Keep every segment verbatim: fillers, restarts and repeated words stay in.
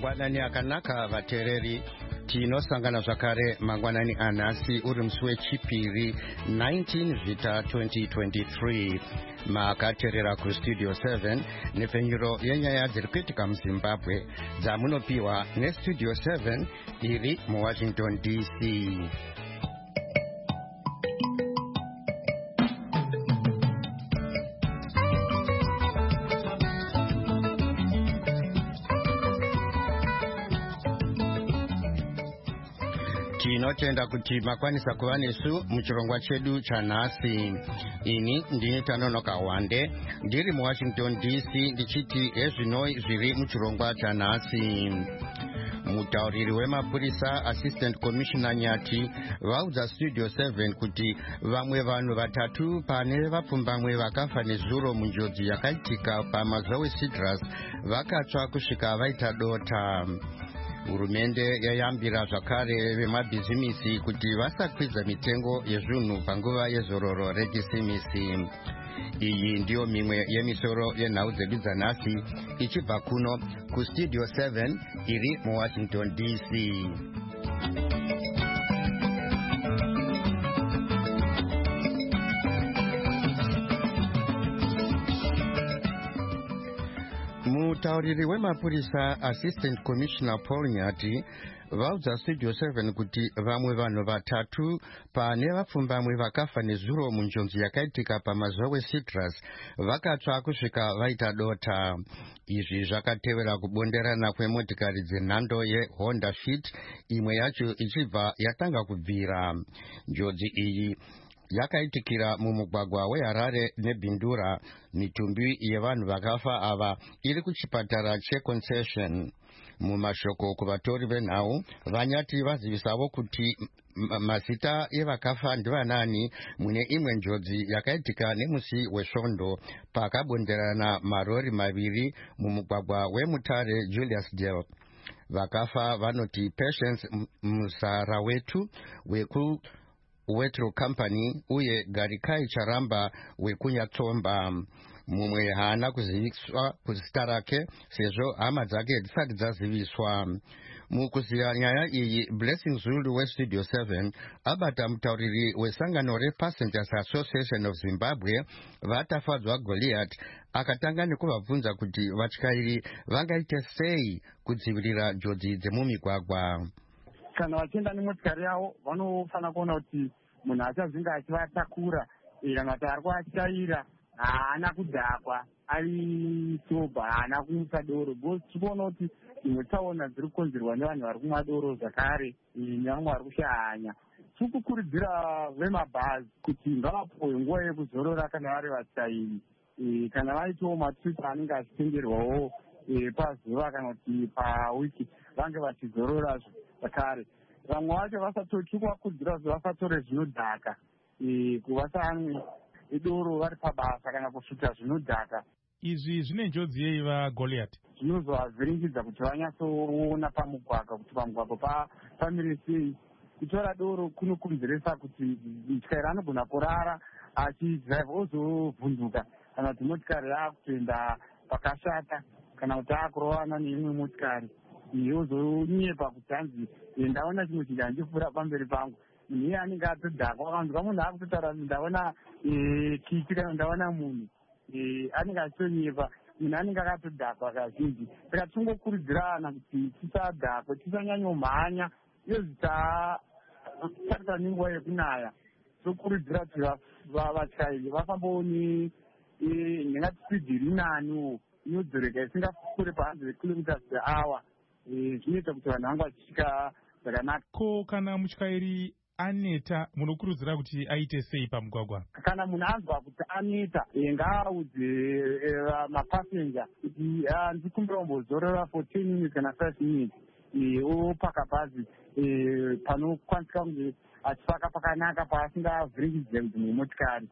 Mangwanani akanaka vatereri tinosangana zvakare mangwanani anhasi uri musi wechipiri nineteen Vhita twenty twenty-three makaterera kustudio seven nepfenyuro yenyaya dziri kuitika muZimbabwe dzamunopiwa nestudio seven iri muWashington D C. Tinotenda kuti makwanisa kuva nesu muchirongwa chedu chanhasi. Ini ndini Tanonoka Wande ndiri muWashington D C ndichiti ezvinoi zviri muchirongwa chanhasi. Mutauriri wemapurisa Assistant Commissioner Nyati vaudza Studio seven kuti vamwe vanhu vatatu pane vapfumbamwe vakafa nezuro munjodzi yakaitika paMazowe Citrus vakatsva kusvika vaita dota. Hurumende yayambira zvakare vemabhizimisi kuti vasakwidza mitengo yezvinhu panguva yezororo rekisimisi. Iyi ndiyo mimwe yemisoro yenhau dzedu dzanhasi ichibva kuno kustudio seven iri muWashington D C. Mutauriri wemapurisa Assistant Commissioner Paul Nyati vaudza Studio seven kuti vamwe vanhu vatatu pane vapfumbamwe vakafa nezuro munjodzi yakaitika paMazowe Citrus vakatsva kusvika vaita dota. Izvi zvakatevera kubonderana kwemotikari dzenhando yeHonda Fit, imwe yacho ichibva yatanga kubvira. Njodzi iyi yakaitikira mumugwagwa weHarare neBhindura. Mitumbi yevanhu vakafa ava iri kuchipatara cheConcession. Mumashoko kuvatori venhau, Vanyati vazivisawo kuti mazita evakafa ndivanani mune imwe njodzi yakaitika nemusi wesvondo pakabonderana marori maviri mumugwagwa weMutare Julius Dale. Vakafa vanoti Patience Muzara wetu weku Wetro Company uye Garikai Charamba wekunyatsomba. Mumwe haana kuziviswa kuzita rake sezvo hama dzake dzisati dzaziviswa. Mukuziva nyaya iyi, Blessing Zulu weStudio seven abata mutauriri wesangano rePassengers Association of Zimbabwe vatafadzwa Goliath akatanga nekuvabvunza kuti vatyairi vangaite sei kudzivirira njodzi dzemumigwagwa. Kana vachienda nemotikari yavo vanofana kuona kuti munhu achazinga achivatakura kana kuti ari kuvatyaira haana kudhakwa ari soba, haana kumutsa doro. Because tinoona kuti dzimwe tsaona dziri kukonzerwa nevanhu vari kumwa doro zvakare nevamwe vari kushanya. Tiri kukurudzira vemabhazi kuti ngavapiwe nguva yekuzorora kana vari vatyairi, kana vaitawo matripu anenge achitengerwawo pazuva kana kuti pawiki vange vachizorora zvakare. Vamwe vacho vasatoti kuvakurudzira kuti vasatore zvinodhaka, kuvasamwe idoro vari pabasa kana kusvika zvinodhaka. Izvi zvine njodzi yei vaGoliath? Zvinozovavhiringidza kuti vanyatsoona pamugwagwa kuti pamugwagwa pamire sei. Kutora doro kunokonzeresa kuti mutyairi anogona kurara achidhiraivha ozovhunduka kana kuti motikari yaakutoenda pakashata kana kuti aakurovana neimwe motikari ozonyepa kuti hanzi ndaona chimwe chinhu handifura pamberi pangu. Munhu iye anenge atodhakwa, akanzwa munhu akutotaura ndaona kiti kana ndaona munhu anenge achitonyepa, munhu anenge akatodhakwa kazhinji. Saka tingokurudzirana kuti tisadhakwe, tisanyanyomhanya iyo zvisatarisa nenguva yekunaya. Tokurudzira kuti vatyairi vafambawo nenyatsipidhi iri nani inodzoreka isingapfuure pahanzi kilometers per hour. Zvinoita kuti vanhu vangu vachisvika zvakanaka. Ko kana mutyairi aneta munokurudzira kuti aite sei pamugwagwa? Kana munhu anzwa kuti aneta ngaaudze mapasenja kuti ndikumbira kumbozorora for ten minutes kana five minutes opaka bhazi panokwanisika kunge achipaka pakanaka paasingavhiringidze dzimwe motikari,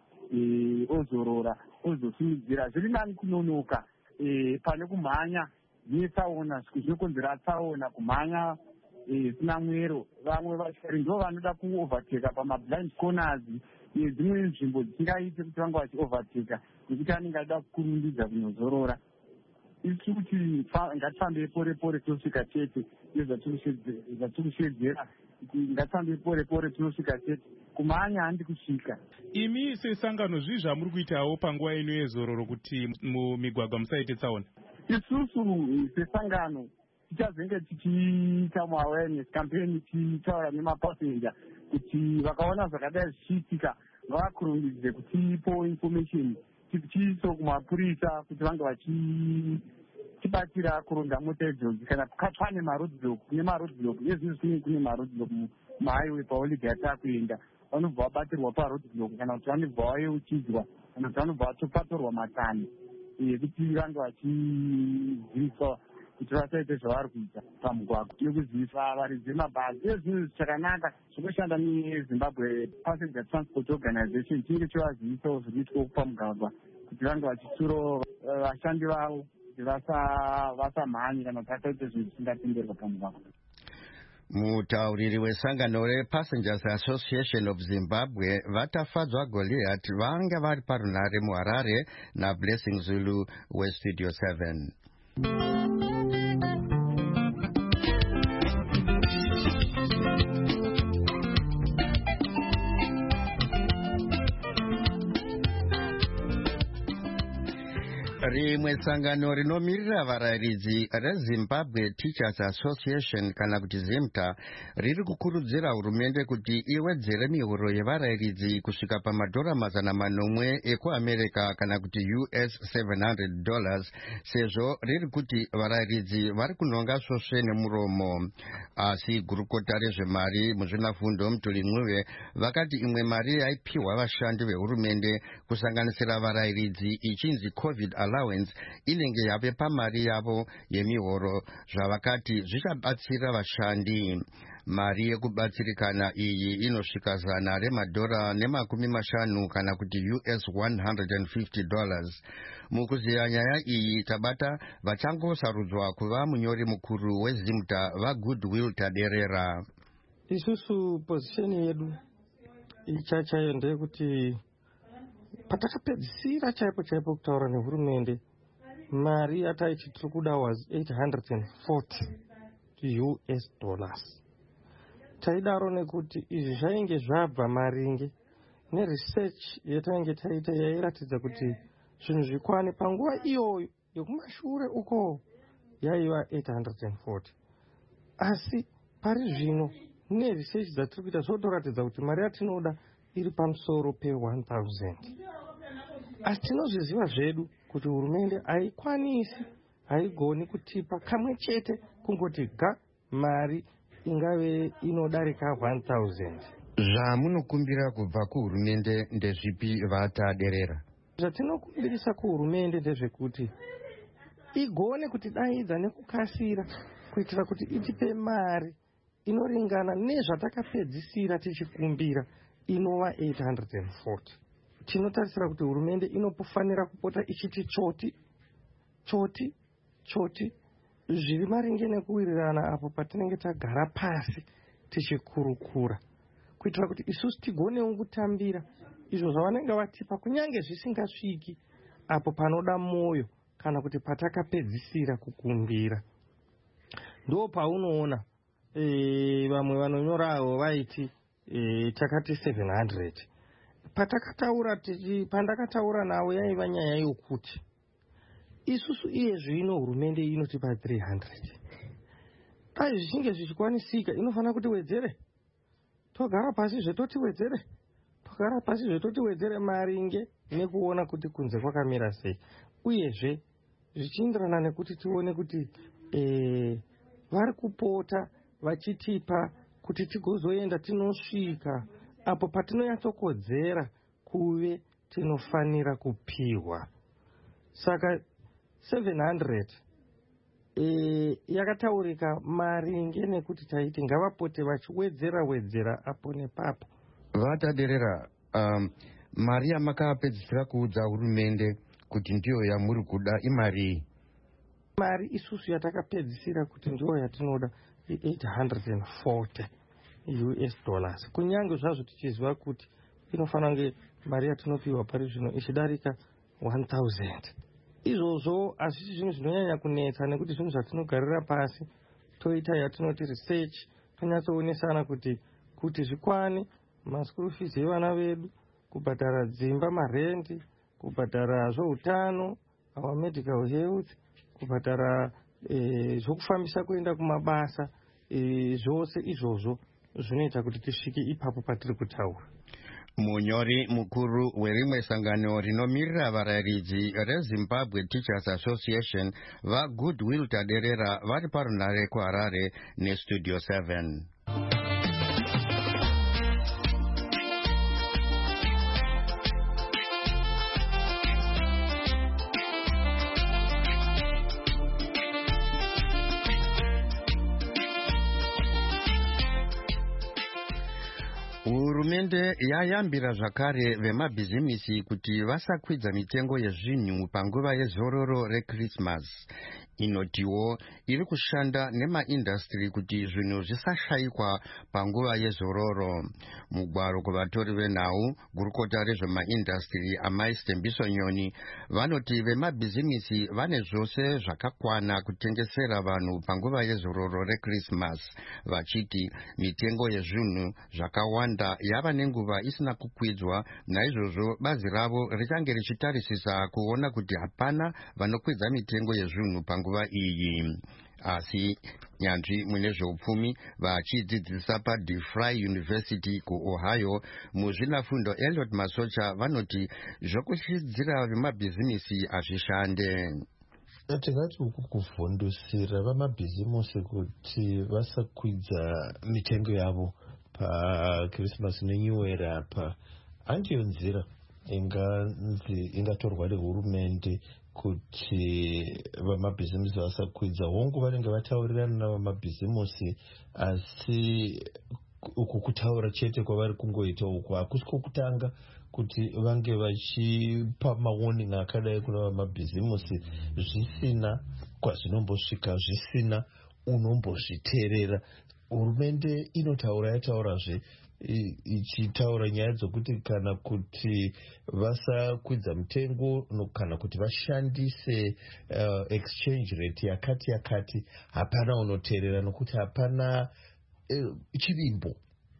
ozorora ozosimudzira. Zviri nani kunonoka pane kumhanya netsaona, zvinokonzera tsaona, kumhanya zvisina mwero. Vamwe vatyairi ndo vanoda kuovateka pamablind corners nedzimwe nzvimbo dzisingaite kuti vange vachiovateka nekuti anenge achida kukurumidza kunozorora. isi kuti ngatifambe pore pore tinosvika tete nezvatiri kushedzera ngatifambe pore pore tinosvika tete kumhanya handi kusvika. Imi sesangano zvii zvamuri kuitawo panguva ino yezororo kuti mumigwagwa musaite tsaona? Isusu sesangano tichazenge tichiita maawareness campaign tichitaura nemapasenja kuti vakaona zvakadai zvichiitika ngavakurumidze kutipo information tichiiso kumapurisa kuti vange vachitibatira kuronda mota idzodzo kana pane maroadblock kune maroadblock nezvizvi kune maroadblock mahighway paoligi yatakuenda vanobva vabatirwa paroadblock kana kuti vanobva vayeuchidzwa kana kuti vanobva vatopatorwa matani ekuti vange vachiziviswa kuti vasaite zvavari kuita pamugwagwa nekuzivisa varidzi vemabhazi iyo zvinhu zvichakanaka zvinoshanda nezimbabwe passenger transport organization chinge chivazivisawo zvinoitwa pamugwagwa kuti vange vachitsurawo vashandi vavo kuti vasamhanye kana kuti vasaite zvinhu zvisingatenderwa pamugwagwa. Mutauriri wesangano rePassengers Association of Zimbabwe vatafadzwa Goliath vanga vari parunare muHarare naBlessing Zulu weStudio seven. Rimwe sangano rinomirira varayiridzi reZimbabwe Teachers Association kana kuti ZIMTA riri kukurudzira hurumende kuti iwedzere mihoro yevarayiridzi kusvika pamadhora mazana manomwe ekuAmerica kana kuti U S seven hundred dollars sezvo riri kuti varayiridzi vari kunonga svosve nemuromo. Asi gurukota rezvemari muzvinafundo Mutuli Mwiwe vakati imwe mari yaipiwa vashandi vehurumende kusanganisira varayiridzi ichinzi COVID allowance inenge yave pamari yavo yemihoro zvavakati zvichabatsira vashandi. Mari yekubatsirikana iyi inosvika zana remadhora nemakumi mashanu kana kuti U S one hundred fifty dollars. Mukuziya nyaya iyi tabata vachangosarudzwa kuva munyori mukuru weZIMTA vaGoodwill Taderera. Isusu position yedu ichachayo ndeyekuti patakapedzisira chaipo chaipo kutaura nehurumende mari yataiti tiri kuda was eight hundred forty U S dollars. Taidaro nekuti izvi zvainge zvabva maringe neresearch yatainge taita yairatidza kuti zvinhu zvikwane panguva iyoyo yekumashure uko yaiva eight hundred forty. Asi pari zvino neresearch dzatiri kuita zvotoratidza kuti mari yatinoda iri pamusoro pe one thousand. Asi tinozviziva zvedu kuti hurumende haikwanisi haigoni kutipa kamwe chete kungoti ga mari ingave inodarika one thousand. Zvamunokumbira kubva kuhurumende ndezvipi Vataderera? Zvatinokumbirisa kuhurumende ndezvekuti igone kutidaidza nekukasira kuitira kuti itipe mari inoringana nezvatakapedzisira tichikumbira inova eight hundred forty. Tinotarisira kuti hurumende inofanira kupota ichiti choti choti choti zviri maringe nekuwirirana apo patinenge tagara pasi tichikurukura kuitira kuti isusu tigonewo kutambira izvo zvavanenge vatipa kunyange zvisingasviki apo panoda moyo kana kuti patakapedzisira kukumbira. Ndo paunoona e, vamwe vanonyorawo vaiti e, takati seven hundred. Patakataura tichi pandakataura nawo yaiva nyaya yokuti isusu iye zvino hurumende inotipa three hundred. Dai zvichinge zvichikwanisika inofana kuti wedzere. Togara pasi zvetoti wedzere. Togara pasi zvetoti wedzere maringe nekuona kuti kunze kwakamira sei. Uyezve zvichienderana nekuti tione kuti eh vari kupota vachitipa kuti tigozoenda tinosvika apo patinoyatsokodzera kuve tinofanira kupiwa. Saka seven hundred e, yakataurika maringe nekuti taiti ngavapote vachiwedzera wedzera apo nepapo. Vataderera, um, mari yamakapedzisira kuudza hurumende kuti ndiyo yamuri kuda imari? Mari isusu yatakapedzisira kuti ndiyo yatinoda eight hundred forty U S dollars. Kunyange zvazvo tichiziva kuti inofanira kunge mari yatinopiwa pari zvino ichidarika one thousand. izvozvo hazvisi zvinhu zvinonyanya kunetsa nekuti zvinhu zvatinogarira pasi toita yatinoti research, tonyatsoonesana kuti kuti zvikwane maschool fees evana vedu, kubhadhara dzimba, marendi, kubhadhara zveutano, our medical health, kubhadhara eh, zvokufambisa kuenda kumabasa, eh, zvose izvozvo zvinoita kuti tisvike ipapo patiri kutaura. Munyori mukuru werimwe sangano rinomirira varayiridzi reZimbabwe Teachers Association vaGoodwill Taderera vari parunare kuHarare neStudio seven. Hurumende yayambira zvakare vemabhizimisi kuti vasakwidza mitengo yezvinhu panguva yezororo reChristmas. Inotiwo iri kushanda nemaindastri kuti zvinhu zvisashayikwa panguva yezororo. Mugwaro kuvatori venhau, gurukota rezvemaindastri Amai Stembiso Nyoni vanoti vemabhizimisi vane zvose zvakakwana kutengesera vanhu panguva yezororo reChristmas, vachiti mitengo yezvinhu zvakawanda yava nenguva isina kukwidzwa, naizvozvo bazi ravo richange richitarisisa kuona kuti hapana vanokwidza mitengo yezvinhu panguva iyi. Asi nyanzvi mune zveupfumi vachidzidzisa paDeFry University kuOhio muzvinafundo Elliot Masocha vanoti zvokushidzira vemabhizimisi hazvishande. Tingati uku kuvhundusira vamabhizimusi kuti vasakwidza mitengo yavo paChristmas neNew Year apa handiyo nzira inganzi ingatorwa nehurumende kuti vamabhizimusi vasakwidza. Hongu vanenge vataurirana navamabhizimusi, asi uku kutaura chete kwavari kungoita uku hakusi kwokutanga kuti vange vachipa mawarning akadai kuna vamabhizimusi zvisina kwazvinombosvika, zvisina unombozviteerera. Hurumende inotaura yataurazve ichitaura nyaya dzokuti kana kuti vasakwidza mutengo kana kuti vashandise uh, exchange rate yakati yakati, hapana unoteerera nokuti hapana uh, chivimbo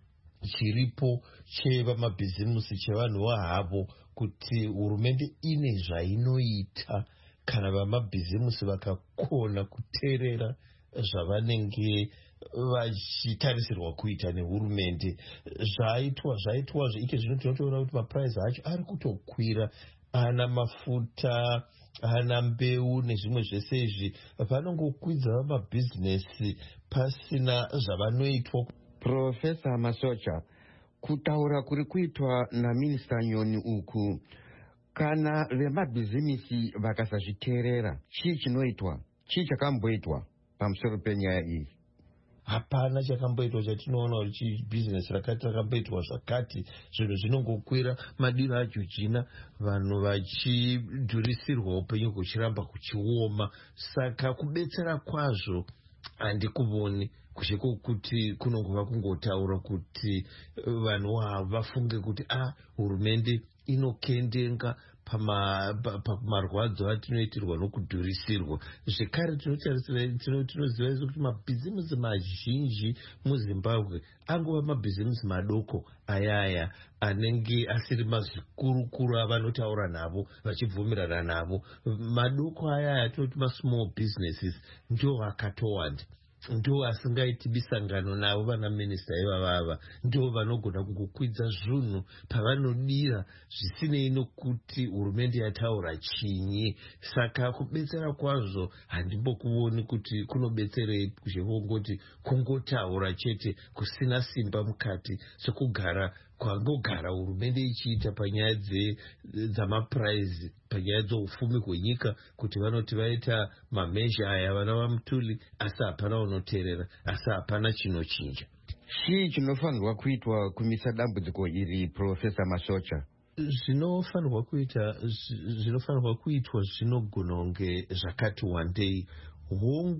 chiripo chevamabhizimusi chevanhu vahavo kuti hurumende ine zvainoita kana vamabhizimusi vakakona kuteerera zvavanenge vachitarisirwa kuita nehurumende. Zvaitwa zvaitwa zveike zvino tinotoona kuti mapuraizi acho ari kutokwira, ana mafuta, ana mbeu nezvimwe zvese izvi vanongokwidza vamabhizinesi pasina zvavanoitwa. Profesa Masocha, kutaura kuri kuitwa naminista Nyoni uku, kana vemabhizimisi vakasazviteerera, chii chinoitwa? Chii chakamboitwa pamusoro penyaya iyi? Hapana chakamboitwa chatinoona kuti bhizinesi rakati rakamboitwa zvakati. Zvinhu zvinongokwira, madiro ajujina, vanhu vachidhurisirwa upenyu kuchiramba kuchioma. Saka kubetsera kwazvo handikuvoni, kushe kuti kunongova kungotaura kuti vanhu ava vafunge kuti ah, hurumende inokendenga pamarwadzo atinoitirwa nokudhurisirwa. Zvekare tinoziva isu kuti mabhizimusi mazhinji muZimbabwe angova mabhizimusi madoko ayaya anenge asiri mazvikurukuru avanotaura navo vachibvumirana navo. Madoko ayaya atinoti masmall businesses ndio akatowanda, ndio asingaiti bisangano navo vana minista ivavava, ndio vanogona kungokwidza zvinhu pavanodira zvisinei nokuti hurumende yataura chinyi. Saka kubetsera kwazvo handimbokuoni kuti kunobetserei, kushekongoti kungotaura chete kusina simba mukati, sokugara kwangogara hurumende ichiita panyaya dzamapuraizi, panyaya dzoufumi hwenyika, kuti vanoti vaita mamezha aya vana vamutuli, asi hapana unoteerera, asi hapana chinochinja. Chii chinofanirwa kuitwa kumisa dambudziko iri, Profesa Masocha? Zvinofanirwa kuita zvinofanirwa kuitwa zvinogona kunge zvakati wandei. Hongu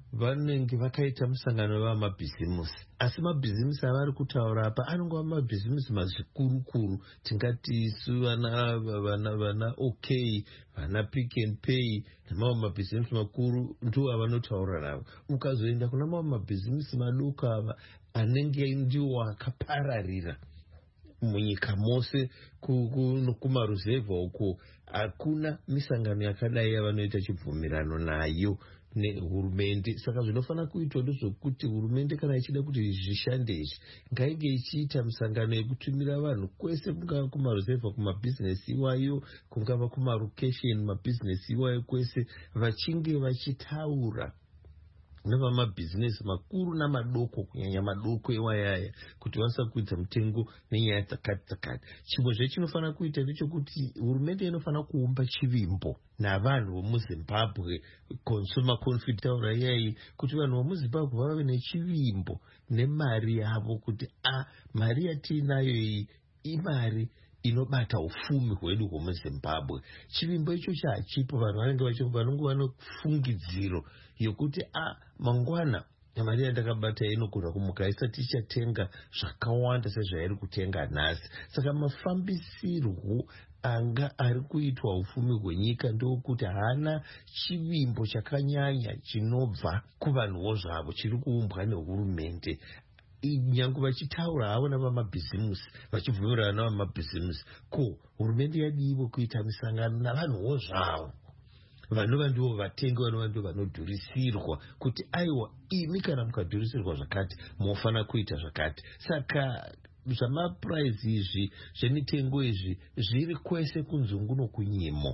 vanenge vakaita musangano vamabhizimusi, asi mabhizimusi avari kutaura apa anongova mabhizimusi mazvikuru-kuru, tingati isu vana vana vana OK, vana Pick and Pay nemamwe mabhizimusi makuru ndo avanotaura navo. Ukazoenda kuna mamwe mabhizimusi madoko ava anenge ndiwo akapararira munyika mose kumaruzevha uko, hakuna misangano yakadai yavanoita chibvumirano nayo nehurumende. Saka zvinofanira kuitwa ndezvokuti hurumende kana ichida kuti zvishande izvi ngainge ichiita misangano yekutumira vanhu kwese, kungava kumaruzevha kumabhizinesi iwayo, kungava kumarokesheni mabhizinesi iwayo kwese, vachinge vachitaura nevamabhizinesi makuru namadoko, kunyanya madoko iwayaya, kuti vanisa kuidza mutengo nenyaya dzakati dzakati. Chimwe zvechinofanira kuita ndechekuti hurumende inofanira kuumba chivimbo navanhu vomuzimbabwe, consumer conflict taura iyai, kuti vanhu vomuzimbabwe vave nechivimbo nemari yavo, kuti a mari yatiinayo iyi imari inobata ufumi hwedu hwemuzimbabwe. Chivimbo ichocho hachipo, vanhu vanenge vanenge vane fungidziro yokuti a mangwana mari yandakabata inogona kumuka isati ichatenga zvakawanda sezvairi kutenga nhasi. Saka mafambisirwo anga ari kuitwa ufumi hwenyika ndokuti haana chivimbo chakanyanya chinobva kuvanhuwo zvavo, chiri kuumbwa nehurumende. Nyange vachitaura havo navamabhizimusi, vachibvumirana navamabhizimusi, ko hurumende yadiwo kuita misangano navanhuwo zvavo vanova ndivo vatengi, vanova ndivo vanodhurisirwa, kuti aiwa imi kana mukadhurisirwa zvakati mofanira kuita zvakati. Saka zvamapuraizi izvi zvemitengo izvi zviri kwese kunzungu nokunyimo.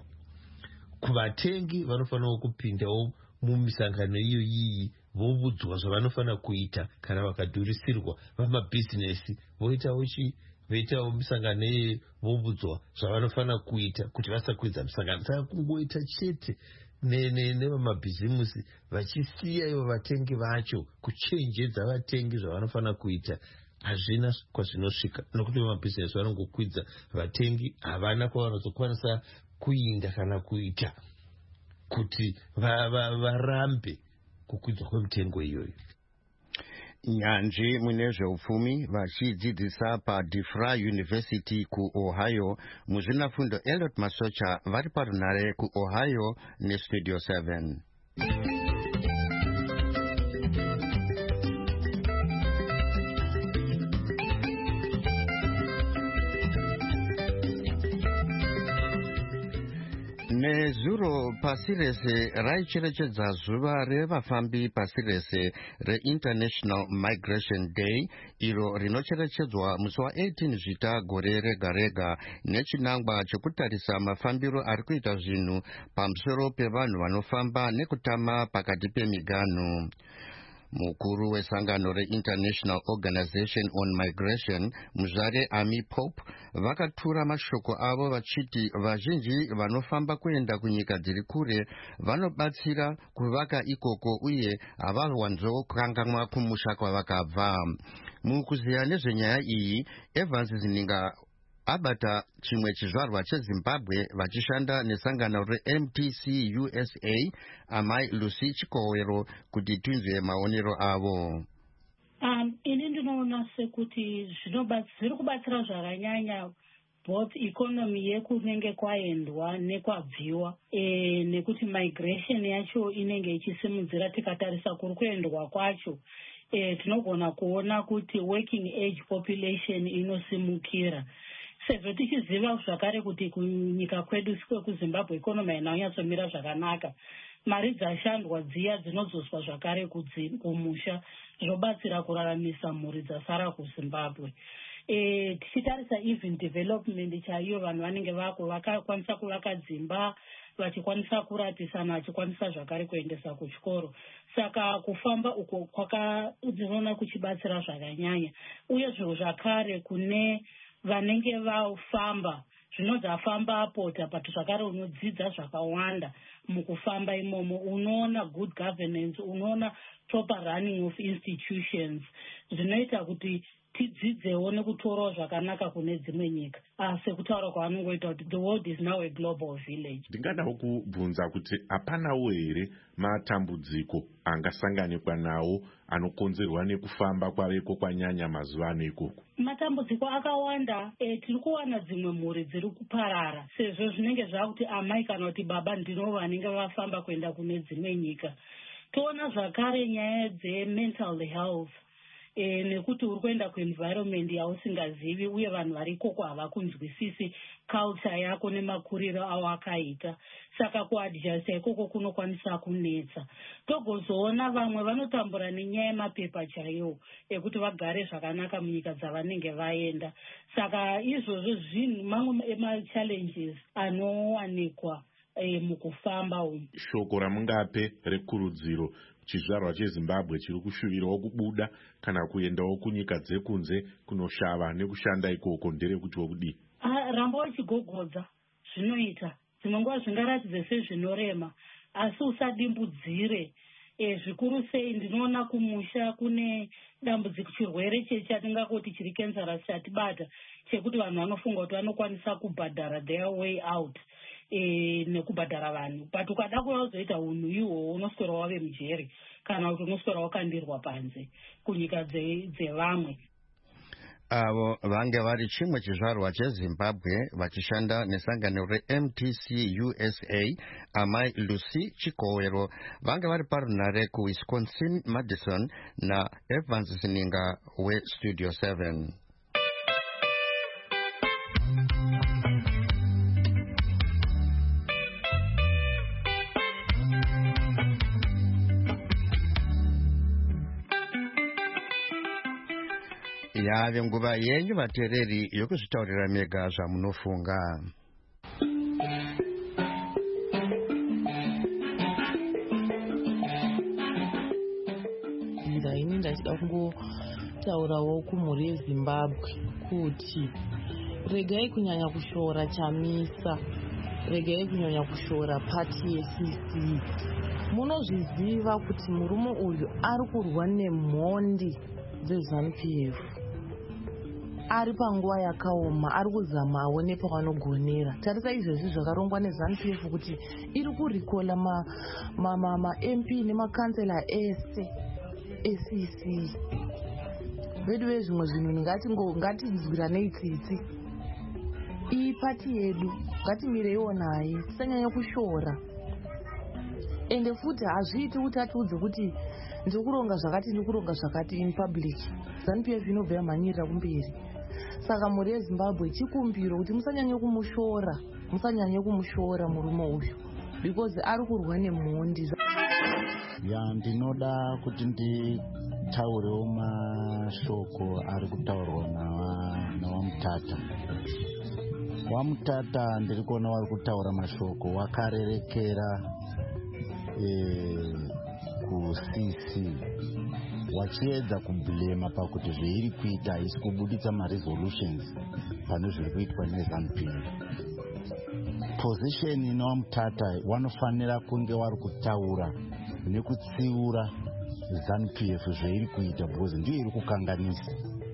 Kuvatengi vanofanira kupindawo mumisangano iyo iyi, vobudzwa zvavanofanira kuita kana vakadhurisirwa. Vamabhizinesi voitawo chi voitawo misangano iyi, vobudzwa zvavanofanira kuita kuti vasakwidza misangano. Saka kungoita chete nevamabhizimusi vachisiya ivo vatengi vacho kuchenjedza vatengi zvavanofanira kuita, hazvina kwazvinosvika, nokuti vamabhizinesi vanongokwidza vatengi, havana kwavanozokwanisa kuinda kana kuita kuti varambe kukwidzwa kwemitengo iyoyo. Nyanzvi mune zveupfumi vachidzidzisa paDeFry University kuOhio, muzvinafundo Elliot Masocha vari parunare kuOhio neStudio seven. Nezuro pasi rese raicherechedza zuva revafambi pasi rese reInternational Migration Day, iro rinocherechedzwa musi wa18 zvita gore rega rega, nechinangwa chekutarisa mafambiro ari kuita zvinhu pamusoro pevanhu vanofamba nekutama pakati pemiganhu. Mukuru wesangano reInternational Organization on Migration, Muzvare Ami Pope, vakatura mashoko avo vachiti vazhinji vanofamba kuenda kunyika dziri kure vanobatsira kuvaka ikoko uye havawanzokanganwa kumusha kwavakabva. Mukuziya nezvenyaya iyi, Evans Zininga abata chimwe chizvarwa cheZimbabwe vachishanda nesangano reM T C U S A, amai Lucy Chikowero, kuti tunzwe maonero avo. Um, ini ndinoona sekuti zviri kubatsira zvakanyanya both economy yekunenge kwaendwa nekwabviwa, e, nekuti migration yacho inenge ichisimudzira. Tikatarisa kuri kuendwa kwacho, e, tinogona kuona kuti working age population inosimukira. Sezvo tichiziva zvakare kuti kunyika kwedu kwekuZimbabwe economy hainanyatsomira zvakanaka, mari dzashandwa dziya dzinozoswa zvakare kumusha, zvobatsira kuraramisa mhuri dzasara kuZimbabwe. E, tichitarisa even development chaiyo, vanhu vanenge vako vakakwanisa kuvaka dzimba, vachikwanisa kuratisana, vachikwanisa zvakare kuendesa kuchikoro. Saka kufamba uko kwakadzinoona kuchibatsira zvakanyanya, uye zviro zvakare kune vanenge vafamba, zvinonzi afamba apota, but zvakare unodzidza zvakawanda mukufamba imomo. Unoona good governance, unoona proper running of institutions, zvinoita kuti tidzidzewo nekutorawo zvakanaka kune dzimwe nyika sekutaura kwavanongoita kuti the world is now a global village. Ndingadawo kubvunza kuti hapanawo here matambudziko angasanganikwa nawo anokonzerwa nekufamba kwaveko kwanyanya mazuva ano ikoko? Matambudziko akawanda. E, tiri kuwana dzimwe mhuri dziri kuparara sezvo zvinenge zvakuti amai kana kuti baba ndino vanenge vafamba kuenda kune dzimwe nyika. Toona zvakare nyaya dzemental health. E, nekuti uri kuenda kuenvironment yausingazivi uye vanhu vari ikoko havakunzwisisi culture yako nemakuriro awo akaita, saka kuadjusta ikoko kunokwanisa kunetsa. Togozoona vamwe vanotambura nenyaya yemapepa chaiwo ekuti vagare zvakanaka munyika dzavanenge vaenda. Saka izvozvo zvinhu mamwe emachallenges anowanikwa e, mukufamba umu. Shoko ramungape rekurudziro chizvarwa cheZimbabwe chiri kushuvirawo kubuda kana kuendawo kunyika dzekunze kunoshava nekushanda ikoko nderekuti wokudii? Ah, ramba uchigogodza zvinoita. Dzimwe nguva zvingaratidze sezvinorema asi usadimbudzire. E, zvikuru sei ndinoona kumusha kune dambudziko chirwere chatingakoti chiri cancerous chatibata chekuti vanhu vanofunga kuti vanokwanisa kubhadhara their way out. E, nekubhadhara vanhu but ukada kuzoita unhu ihwohwo unoswera wave mujeri kana kuti unoswera wakandirwa panze kunyika dzevamwe. Avo vange vari chimwe chizvarwa cheZimbabwe vachishanda nesangano reM T C U S A, amai Lucy Chikowero vange vari parunare kuWisconsin Madison naEvans Sininga weStudio seven. Yave nguva yenyu vateereri yokuzvitaurira mega zvamunofunga. Ndaini ndachida kungotaurawo kumhuri yeZimbabwe kuti regai kunyanya kushora chamisa, regai kunyanya kushora pati yeC C. Munozviziva kuti murume uyu ari kurwa nemhondi dzeZANU P F. Ari panguva yakaoma, ari kuzama aone pavanogonera. Tarisa izvezvi zvakarongwa neZANU P F kuti iri kurikola ma, ma, ma, ma M P nemakansela ese eC C. Vedu vezvimwe zvinhu ngatinzwiranei tsitsi. Iyi pati yedu ngatimireiwo naye, tisanyanya kushora. Ende futi hazviiti kuti atiudze kuti ndikuronga zvakati ndikuronga zvakati in public. ZANU P F inobva yamhanyirira kumberi. Saka mhuri yeZimbabwe chikumbiro kuti musanyanye kumushora, musanyanye kumushora murume uyu because ari kurwa nemhondi. Ya ndinoda kuti nditaurewo mashoko ari kutaurwa nawaMutata. WaMutata ndiri kuona wari kutaura mashoko wakarerekera e, kuC C wachiedza kublema pakuti zveiri kuita haisi kubuditsa maresolutions pane zviri kuitwa neZANU P F. Position inowaMutata wanofanira kunge wari kutaura nekutsiura ZANU P F zveiri kuita because ndiyo iri kukanganisa.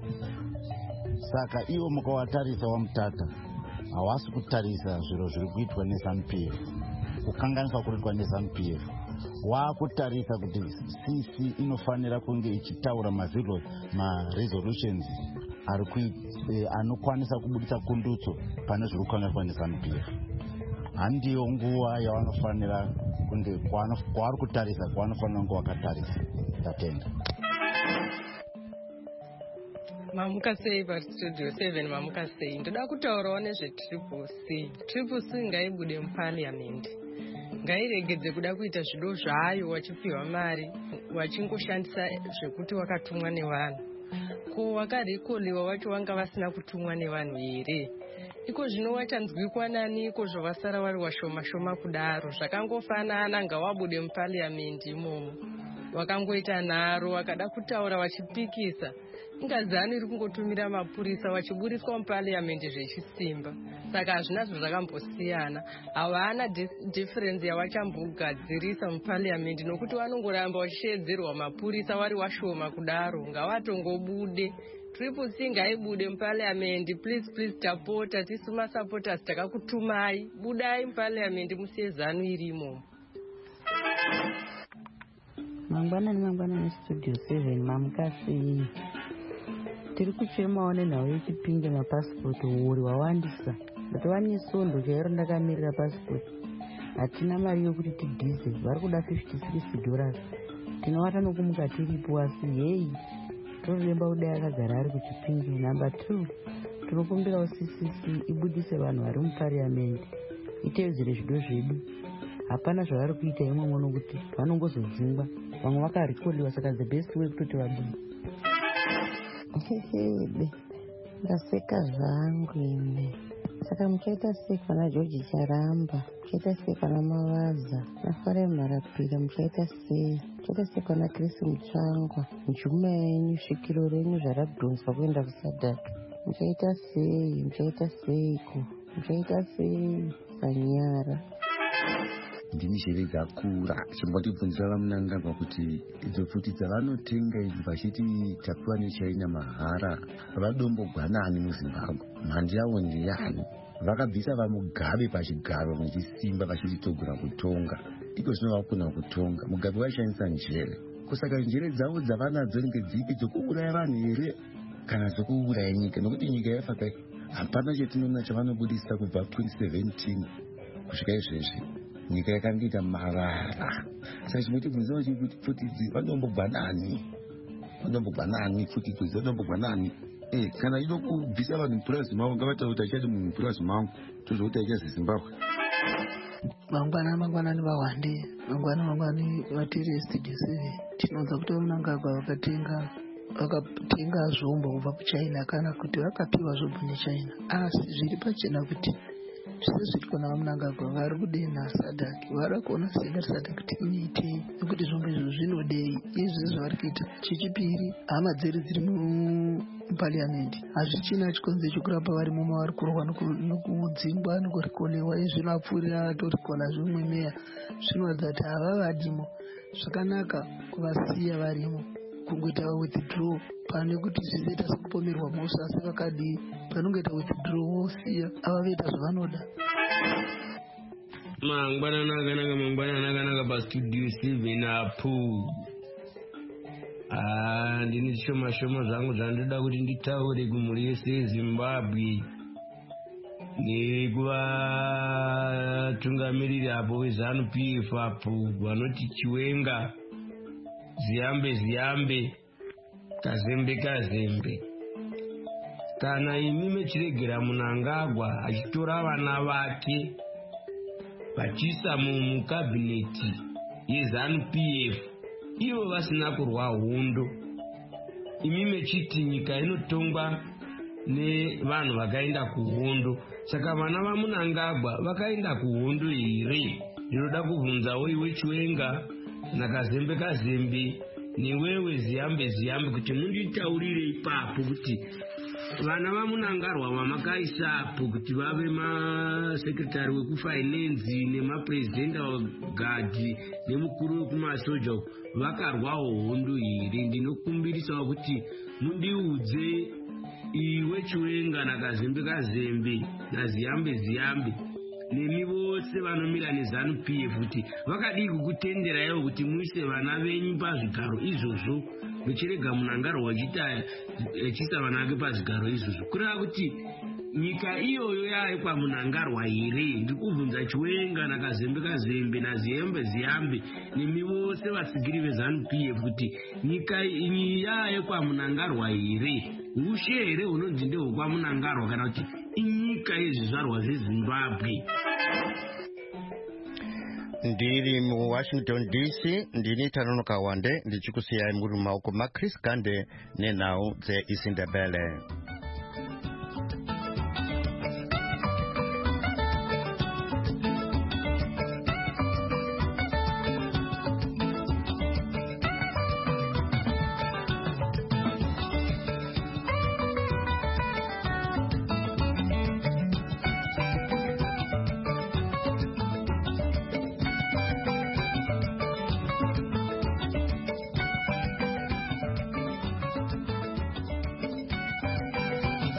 Saka ivo mukawatarisa waMutata hawasi kutarisa zviro zviri kuitwa neZANU P F, kukanganisa kuitwa neZANU P F. Waakutarisa kuti C C inofanira kunge ichitaura mazilo maresolutions ari eh, anokwanisa kubudisa kundutso pane zviri kukanganisa neZANU P F. Handiyo nguva yavanofanira kunge kwavari kutarisa kwavanofanira kunge wakatarisa. Tatenda. Mamuka sei paStudio seven mamuka sei. Ndoda kutaurawo nezveTriple C. Triple C ngaibude muParliament. Ngairegedze kuda kuita zvido zvayo wachipiwa mari, wachingoshandisa zvekuti wakatumwa nevanhu. Ko wakarikoliwa wacho wanga vasina kutumwa nevanhu here? Iko zvino wachanzwikwa nani iko zvavasara vari washoma shoma kudaro. Zvakangofanana ngawabude muParliament imomo. Wakangoita nharo wakada kutaura wachipikisa. Ingazani iri kungotumira mapurisa wachiburiswa muParliament zvechisimba. Saka hazvina zvakambosiyana. Havana difference yavachambogadzirisa muParliament nokuti vanongoramba vachishedzerwa mapurisa vari washoma kudaro. Ngavatongobude triple C ngaibude muparliament. Please please tapota tisu masupporters takakutumai. Budai muparliament musiye ZANU irimo. Mangwanani mangwanani studio seven mamukasi. Tiri kuchemawo nenhau yechipinge mapasipoti uri wawandisa. Ndatova nesondo chairo ndakamirira pasipoti. Hatina mari yokuti tidhize. Vari kuda fifty-six dollars. Tinowata nokumuka tiripo asi hei. Toremba kudai akagara ari kuchipinge. Number two. Tinokumbirawo C C C ibudise vanhu vari muparliament. Itedzere zvido zvedu. Hapana zvavari kuita imwe mono kuti vanongozodzingwa. Vamwe vakarekodiwa saka the best way kutoti vabude. Hehe, ndaseka zvangu ine. Saka muchaita sei kana George Charamba, muchaita sei kana Mavaza, nafare Mharapira, muchaita sei, muchaita sei kana Chris Mutsvangwa, njuma yenyu, svikiro renyu zvaradhonswa kuenda kusadhaki. Muchaita sei, muchaita seiko, muchaita sei, Sanyara. Ndini zhere dzakura chimbotibvunzira vamunangagwa kuti idzo pfuti dzavanotenga idzi vachiti tapiwa neChina mahara vadombogwanani muZimbabwe. Mhandi yavo ndiyani? Vakabvisa vamugabe pachigaro nechisimba vachititogura kutonga. Iko zvino vakuna kutonga. Mugabe vaishandisa njere. Kusaka njere dzavo dzavanadzo ngedzipi dzokuuraya vanhu here kana dzokuuraya nyika? Nokuti nyika yafa kai hapana chetinoona chavanobudisa kubva twenty seventeen kusvika izvezvi. Nyika yakangoita marara. Saka chinotibvunzawo chikuti pfuti idzi vanombogwanani, vanombogwanani pfuti idzi vanombogwanani. Eh, kana ido kubvisa vanhu mupurazi mavo ngavataure kuti achati munhu mupurazi mavo tozouta ichazi Zimbabwe. Mangwana mangwanani vawande, mangwana mangwani vatiri studio seven. Tinonza kuti vamunangagwa vakatenga vakatenga zvombo kubva kuChina kana kuti vakapiwa zvombo neChina. Asi zviri pachena kuti zvese zviri kuona vamunangagwa vari kudenha sadhaki. Vari kuona senga sadhaki kuti inoitei nekuti zvombo izvo zvinodei. Izvi zvavari kuita. Chechipiri, hama dziri dziri muparliament hazvichina chikonzero chokurapa varimo mavari kurwa nokudzingwa nokurikolewa. Izvi zvinopfuurira torikona zvimwe meya zvinoratidza kuti hava vadimo. Zvakanaka kuvasiya varimo kungoita withdraw pane kuti zvizoita sekupomerwa mhosva. Asi vakadii panongoita withdraw wosiya ava voita zvavanoda. Mangwana nakanaka mangwana nakanaka pastudio seven apo. Ah, ndine shoma shoma zvangu zvandoda kuti nditaure kumhuri yese yeZimbabwe nekuvatungamiriri apo weZANU P F apo vanoti Chiwenga, Ziyambe Ziyambe, Kazembe Kazembe. Kana imi mechiregera Mnangagwa achitora vana vake vachiisa mukabineti yeZANU P F ivo vasina kurwa hondo, imi mechiti nyika inotongwa nevanhu vakaenda kuhondo. Saka vana vaMnangagwa vakaenda kuhondo here? Ndinoda kubvunzawo iwe Chiwenga naKazembe Kazembe newewe Ziyambe Ziyambe kuti munditaurire ipapo kuti vana vaMunangarwa vamakaisaapo kuti vave masekretari wekufinance nemapresident wagadi nemukuru wekumasoja vakarwawo hondo here? Ndinokumbirisawo kuti mundiudze iwe Chiwenga naKazembe Kazembe naZiyambe Ziyambe nemi vose vanomira neZANU P F kuti vakadii kukutenderaiwo kuti muise vana venyu pazvigaro izvozvo muchirega Mnangagwa achiisa vana vake pazvigaro izvozvo. Kureva kuti nyika iyoyo yaye kwaMnangagwa here? Ndikubvunza Chiwenga naKazembe Kazembe naZiyambe Ziyambe nemi vose vasigiri veZANU P F kuti nyika iyi yaye kwaMnangagwa here? Ushe here hunonzi ndehwekwaMnangagwa kana kuti inyika yezvizvarwa zveZimbabwe? Ndiri muWashington D C ndini Tanonoka Wande ndichikusiyai muri mumaoko maChris Gande nenhau dzeIsindebele.